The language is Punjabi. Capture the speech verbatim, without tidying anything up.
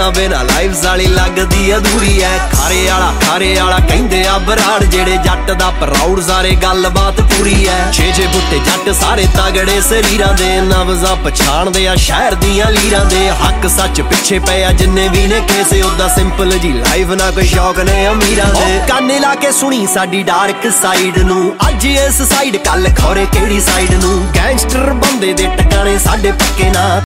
ਉਹਨਾਂ ਬਿਨਾ ਲਾਈਫ ਸਾਲੀ ਲੱਗਦੀ ਅਧੂਰੀ ਐ। ਖਾਰੇ ਵਾਲਾ ਖਾਰੇ ਵਾਲਾ ਕਹਿੰਦੇ ਆ ਬਰਾੜ, ਜਿਹੜੇ ਜੱਟ ਦਾ ਪ੍ਰਾਊਡ ਸਾਰੇ ਗੱਲਬਾਤ ਪੂਰੀ ਐ। ਛੇ ਛੇ ਬੁੱਟੇ ਜੱਟ ਸਾਰੇ ਤਗੜੇ ਸਰੀਰਾਂ ਦੇ, ਨਬਜ਼ਾਂ ਪਛਾਣਦੇ ਆ ਸ਼ਹਿਰ ਦੀਆਂ ਲੀਰਾਂ ਦੇ। ਹੱਕ ਸੱਚ ਪਿੱਛੇ ਪਏ ਆ ਜਿੰਨੇ ਵੀ ਨੇ ਕੇਸੇ, ਉਦਾਂ ਸਿੰਪਲ ਜੀ ਲਾਈਫ ਨਾ ਕੋਈ ਸ਼ੌਕ ਨੇ ਅਮੀਰਾਂ ਦੇ। ਕੰਨ ਲਾ ਕੇ ਸੁਣੀ ਸਾਡੀ ਡਾਰਕ ਸਾਈਡ ਨੂੰ, ਅੱਜ ਇਸ ਸਾਈਡ ਕੱਲ ਖੌਰੇ ਕਿਹੜੀ ਸਾਈਡ ਨੂੰ। ਗੈਂਗਸਟਰ ਬੰਦੇ ਦੇ ਟਿਕਾਣੇ ਸਾਡੇ ਪੱਕੇ ਨਾ